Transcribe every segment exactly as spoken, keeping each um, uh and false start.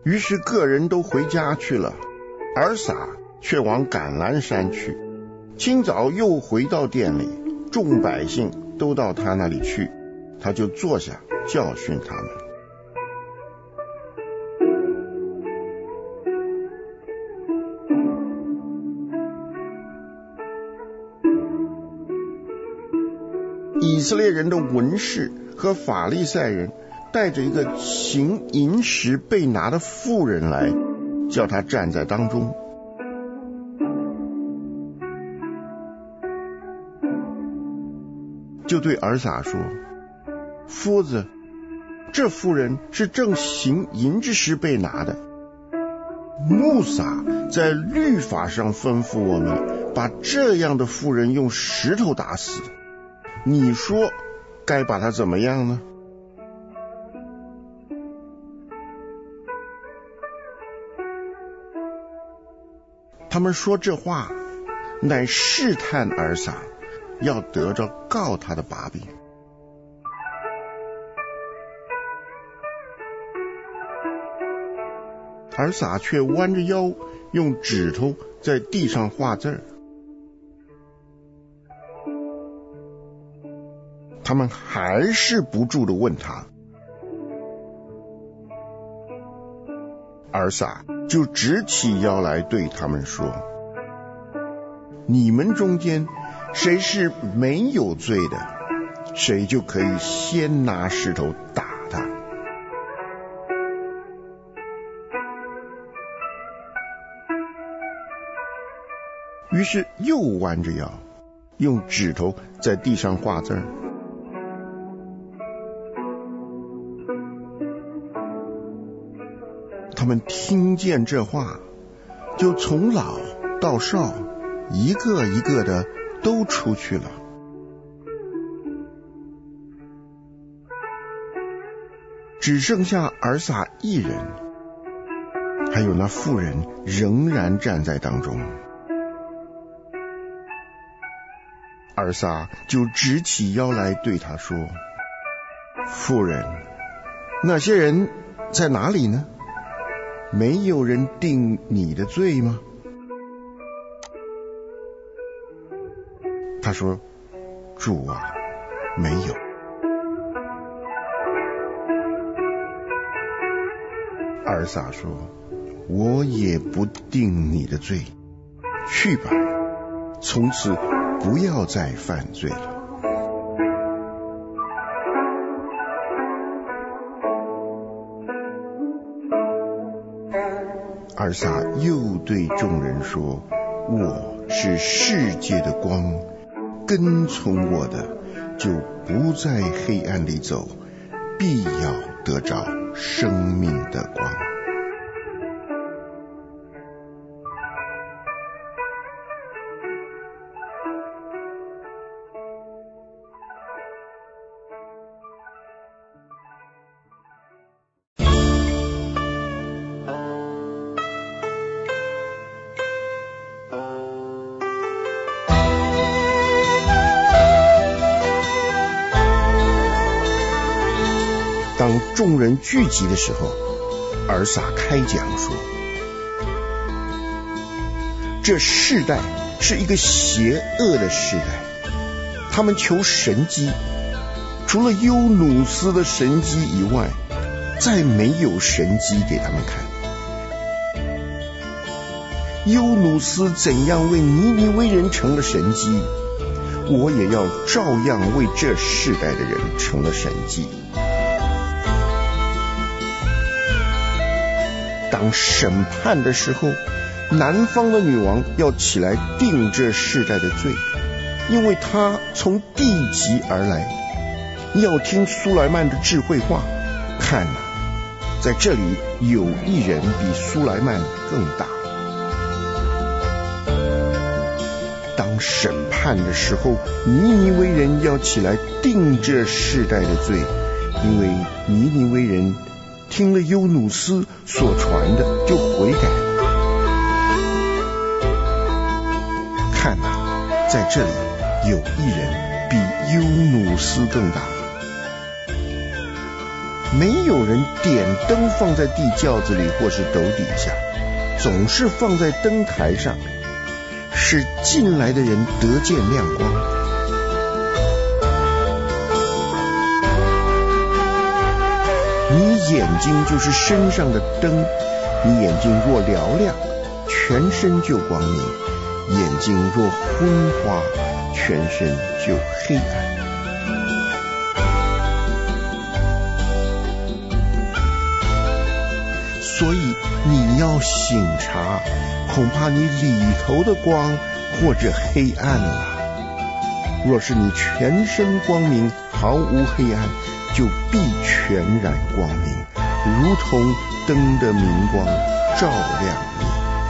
于是个人都回家去了，尔撒却往橄榄山去。清早又回到店里，众百姓都到他那里去，他就坐下教训他们。以色列人的文士和法利赛人带着一个行淫时被拿的妇人来，叫他站在当中。就对尔撒说：夫子，这妇人是正行淫之时被拿的。穆撒在律法上吩咐我们，把这样的妇人用石头打死。你说该把她怎么样呢？他们说这话，乃试探尔撒，要得着告他的把柄。尔撒却弯着腰，用指头在地上画字儿。他们还是不住地问他，尔撒就直起腰来对他们说：你们中间谁是没有罪的，谁就可以先拿石头打他。于是又弯着腰，用指头在地上画字儿。他们听见这话，就从老到少，一个一个的都出去了。只剩下尔撒一人，还有那妇人仍然站在当中。尔撒就直起腰来对他说：妇人，那些人在哪里呢？没有人定你的罪吗？他说：主啊，没有。尔撒说：我也不定你的罪，去吧，从此不要再犯罪了。尔撒又对众人说：我是世界的光，跟从我的就不在黑暗里走，必要得着生命的光。当众人聚集的时候，尔撒开讲说：这世代是一个邪恶的世代，他们求神迹，除了优努斯的神迹以外，再没有神迹给他们看。优努斯怎样为尼尼微人成了神迹，我也要照样为这世代的人成了神迹。当审判的时候，南方的女王要起来定这世代的罪，因为她从地极而来，要听苏莱曼的智慧话。看啊，在这里有一人比苏莱曼更大。当审判的时候，尼尼微人要起来定这世代的罪，因为尼尼微人听了优努斯所传的就悔改了。看啊，在这里有一人比优努斯更大。 没有人点灯放在地窖子里或是斗底下，总是放在灯台上，使进来的人得见亮光。你眼睛就是身上的灯，你眼睛若嘹亮，全身就光明；眼睛若昏花，全身就黑暗。所以你要省察，恐怕你里头的光或者黑暗了。若是你全身光明，毫无黑暗，就必全然光明，如同灯的明光照亮你。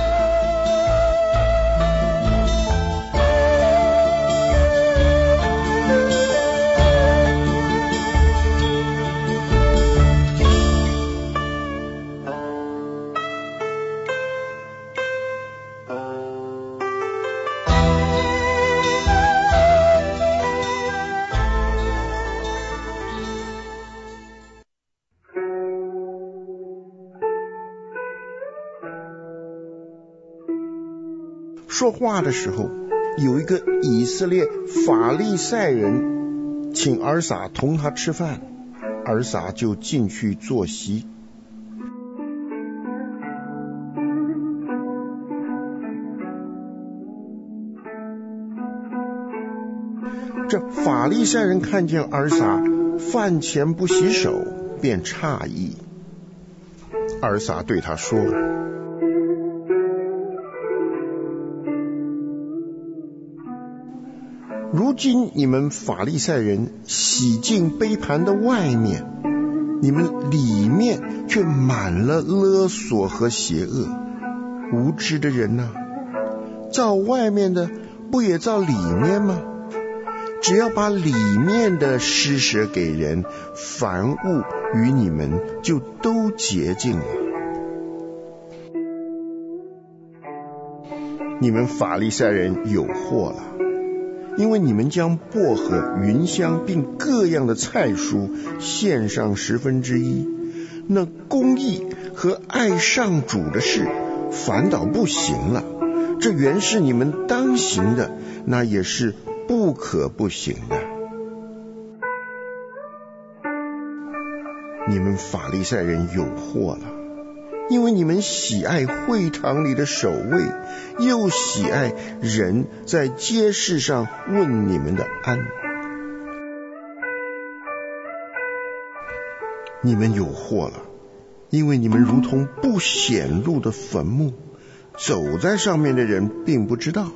说话的时候，有一个以色列法利赛人请尔撒同他吃饭，尔撒就进去坐席。这法利赛人看见尔撒饭前不洗手，便诧异。尔撒对他说：如今你们法利赛人洗净杯盘的外面，你们里面却满了勒索和邪恶。无知的人啊，造外面的不也造里面吗？只要把里面的施舍给人，凡物与你们就都洁净了。你们法利赛人有祸了，因为你们将薄荷、芸香并各样的菜蔬献上十分之一，那公义和爱上主的事反倒不行了。这原是你们当行的，那也是不可不行的。你们法利赛人有祸了，因为你们喜爱会堂里的守卫，又喜爱人在街市上问你们的安。你们有祸了，因为你们如同不显露的坟墓，走在上面的人并不知道。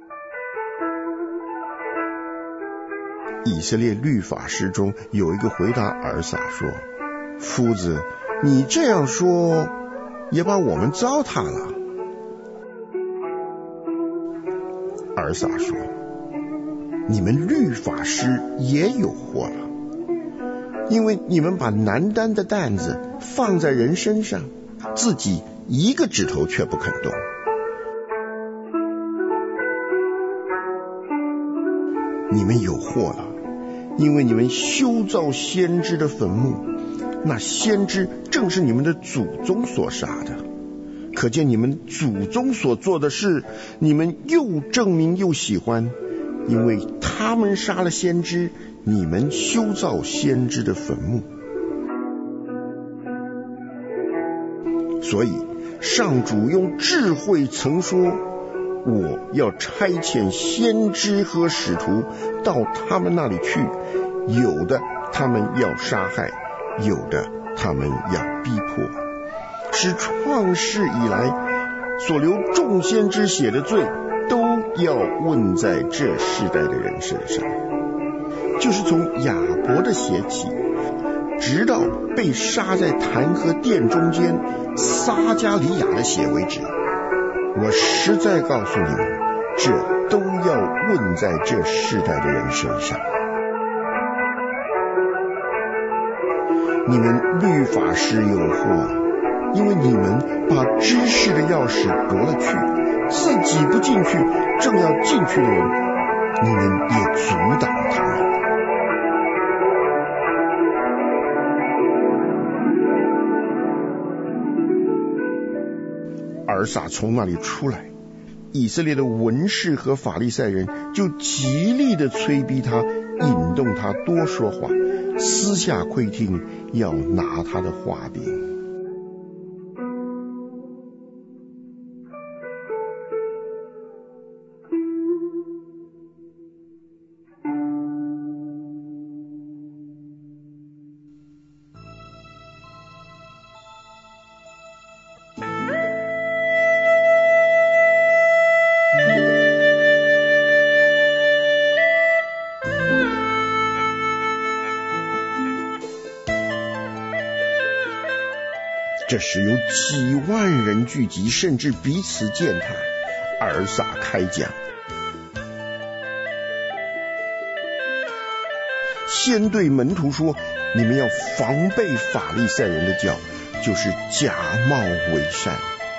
以色列律法师中有一个回答尔撒说：夫子，你这样说也把我们糟蹋了。尔撒说：你们律法师也有祸了，因为你们把难担的担子放在人身上，自己一个指头却不肯动。你们有祸了，因为你们修造先知的坟墓，那先知正是你们的祖宗所杀的。可见你们祖宗所做的事，你们又证明又喜欢，因为他们杀了先知，你们修造先知的坟墓。所以上主用智慧曾说：我要差遣先知和使徒到他们那里去，有的他们要杀害，有的他们要逼迫，使创世以来所流众先知血的罪都要问在这世代的人身上，就是从亚伯的血起，直到被杀在坛和殿中间撒加利亚的血为止。我实在告诉你们，这都要问在这世代的人身上。你们律法师有祸，因为你们把知识的钥匙夺了去，自己不进去，正要进去的人，你们也阻挡他们。 尔撒从那里出来，以色列的文士和法利赛人就极力的催逼他，引动他多说话，私下窥听，要拿他的话柄。这时有几万人聚集，甚至彼此践踏。尔撒开讲，先对门徒说：你们要防备法利赛人的教，就是假冒为善。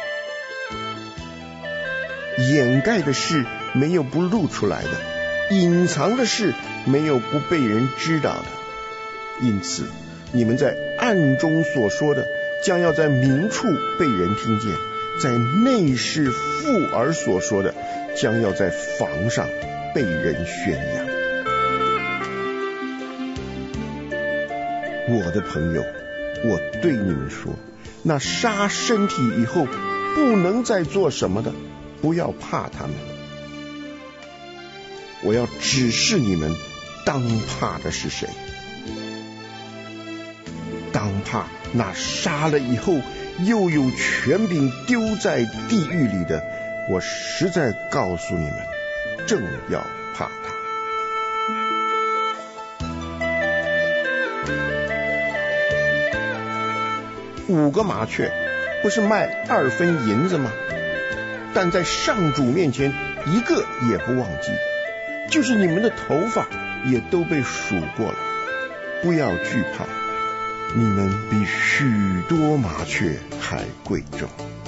掩盖的事没有不露出来的，隐藏的事没有不被人知道的。因此你们在暗中所说的，将要在明处被人听见；在内室附耳所说的，将要在房上被人宣扬。我的朋友，我对你们说，那杀身体以后不能再做什么的，不要怕他们。我要指示你们，当怕的是谁？当怕那杀了以后又有权柄丢在地狱里的。我实在告诉你们，正要怕他。五个麻雀不是卖二分银子吗？但在上主面前一个也不忘记，就是你们的头发也都被数过了。不要惧怕，你们比许多麻雀还贵重。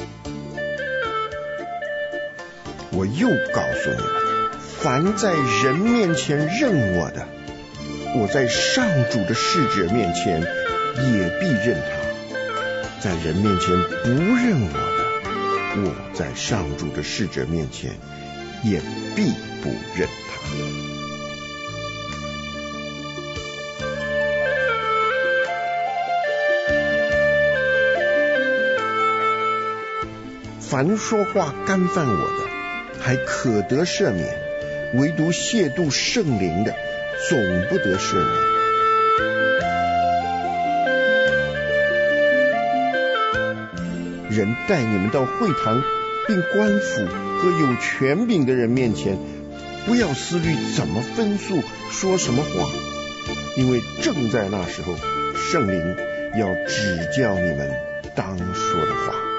我又告诉你们，凡在人面前认我的，我在上主的使者面前也必认他；在人面前不认我的，我在上主的使者面前也必不认他。凡说话干犯我的，还可得赦免；唯独亵渎圣灵的，总不得赦免。人带你们到会堂，并官府和有权柄的人面前，不要思虑怎么分诉，说什么话，因为正在那时候，圣灵要指教你们当说的话。